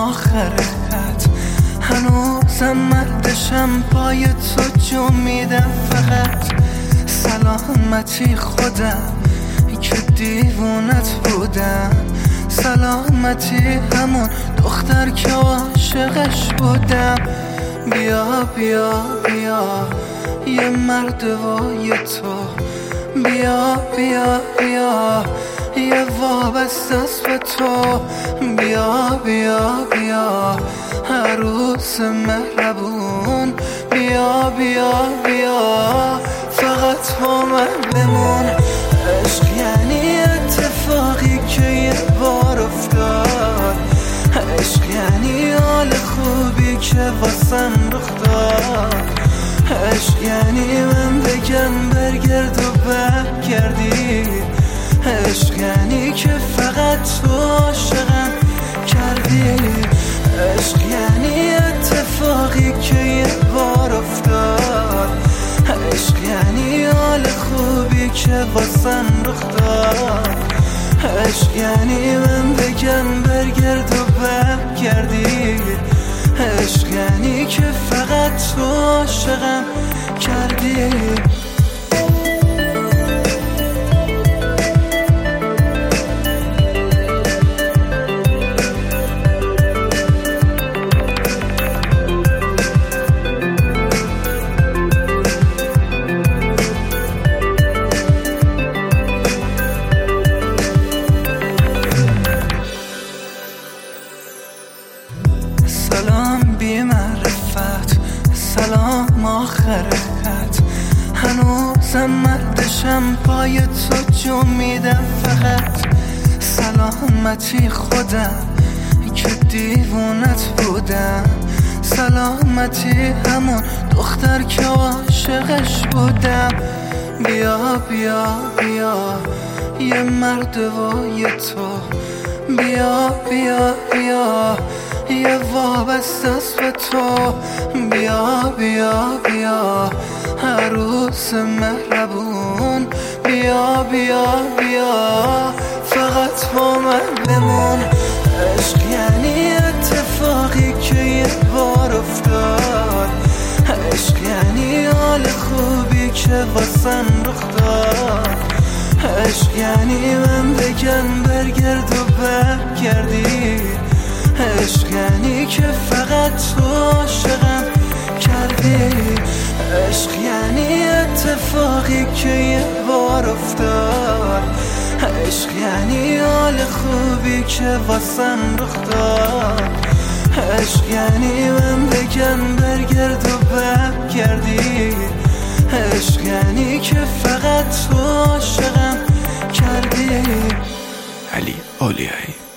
آخر خط، هنوزم مردشم پای تو جو میدم فقط. سلامتی خودم که دیوونت بودم، سلامتی همون دختر که عاشقش بودم. بیا بیا بیا یه مرد و یه تو، بیا بیا بیا یه وابسته است به تو. بیا بیا بیا عروس مهربون، بیا بیا بیا فقط با من بمون. عشق یعنی اتفاقی که یه بار افتاد، عشق یعنی حال خوبی که واسم رخ داد. عشق یعنی من بگم برگرد و برگردی، عشق یعنی که فقط تو عاشقم کردی. عشق یعنی اتفاقی که یه بار افتاد، عشق یعنی حال خوبی که واسم رخ داد. عشق یعنی من بگم برگرد و برگردی، عشق یعنی که فقط تو عاشقم کردی. سلام بی معرفت، سلام آخر خط، هنوزم مردشم پای تو جو میدم فقط. سلامتی خودم که دیوونت بودم، سلامتی همون دختر که عاشقش بودم. بیا بیا بیا یه مرد و یه تو، بیا بیا بیا یه وابسته است به تو. بیا بیا بیا عروس مهربون، بیا بیا بیا فقط با من بمون. عشق یعنی اتفاقی که یه بار افتاد، عشق یعنی حال خوبی که واسم رخ داد. عشق یعنی من بگم برگرد و برگردی، عشق یعنی که فقط تو عاشقم کردی. عشق یعنی اتفاقی که یه بار افتاد، عشق یعنی حال خوبی که واسم رخ داد. عشق یعنی من بگم برگرد و برگردی، عشق یعنی که فقط تو عاشقم کردی. علی اولیایی.